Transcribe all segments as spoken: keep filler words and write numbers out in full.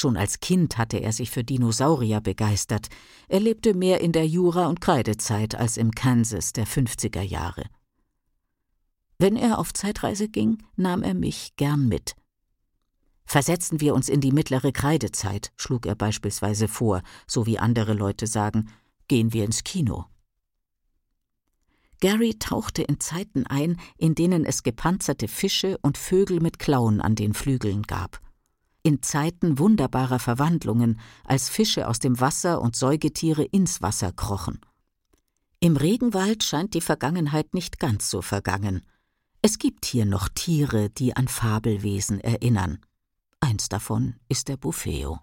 Schon als Kind hatte er sich für Dinosaurier begeistert. Er lebte mehr in der Jura- und Kreidezeit als im Kansas der fünfziger Jahre. Wenn er auf Zeitreise ging, nahm er mich gern mit. Versetzen wir uns in die mittlere Kreidezeit, schlug er beispielsweise vor, so wie andere Leute sagen, gehen wir ins Kino. Gary tauchte in Zeiten ein, in denen es gepanzerte Fische und Vögel mit Klauen an den Flügeln gab. In Zeiten wunderbarer Verwandlungen, als Fische aus dem Wasser und Säugetiere ins Wasser krochen. Im Regenwald scheint die Vergangenheit nicht ganz so vergangen. Es gibt hier noch Tiere, die an Fabelwesen erinnern. Eins davon ist der Bufeo.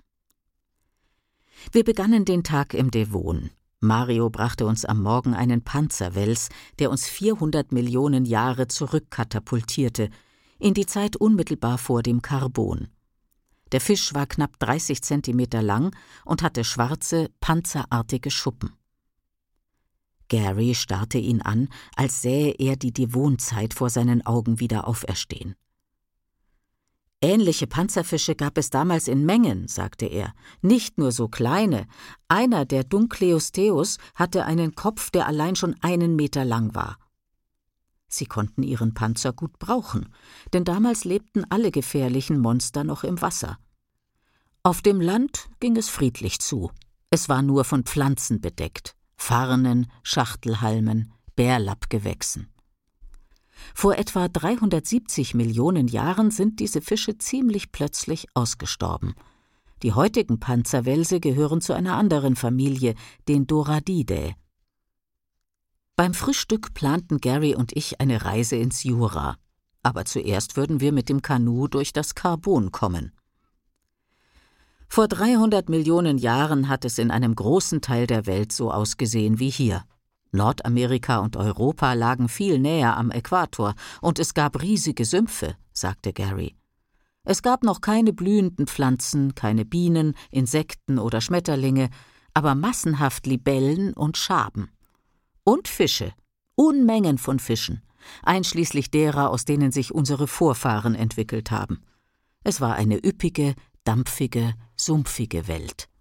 Wir begannen den Tag im Devon. Mario brachte uns am Morgen einen Panzerwels, der uns vierhundert Millionen Jahre zurückkatapultierte, in die Zeit unmittelbar vor dem Karbon. Der Fisch war knapp dreißig Zentimeter lang und hatte schwarze, panzerartige Schuppen. Gary starrte ihn an, als sähe er die Devonzeit vor seinen Augen wieder auferstehen. »Ähnliche Panzerfische gab es damals in Mengen«, sagte er, »nicht nur so kleine. Einer, der Dunkleosteus, hatte einen Kopf, der allein schon einen Meter lang war.« Sie konnten ihren Panzer gut brauchen, denn damals lebten alle gefährlichen Monster noch im Wasser. Auf dem Land ging es friedlich zu. Es war nur von Pflanzen bedeckt, Farnen, Schachtelhalmen, Bärlappgewächsen. Vor etwa dreihundertsiebzig Millionen Jahren sind diese Fische ziemlich plötzlich ausgestorben. Die heutigen Panzerwelse gehören zu einer anderen Familie, den Doradidae. Beim Frühstück planten Gary und ich eine Reise ins Jura. Aber zuerst würden wir mit dem Kanu durch das Karbon kommen. Vor dreihundert Millionen Jahren hat es in einem großen Teil der Welt so ausgesehen wie hier. Nordamerika und Europa lagen viel näher am Äquator, und es gab riesige Sümpfe, sagte Gary. Es gab noch keine blühenden Pflanzen, keine Bienen, Insekten oder Schmetterlinge, aber massenhaft Libellen und Schaben. Und Fische, Unmengen von Fischen, einschließlich derer, aus denen sich unsere Vorfahren entwickelt haben. Es war eine üppige, dampfige, sumpfige Welt.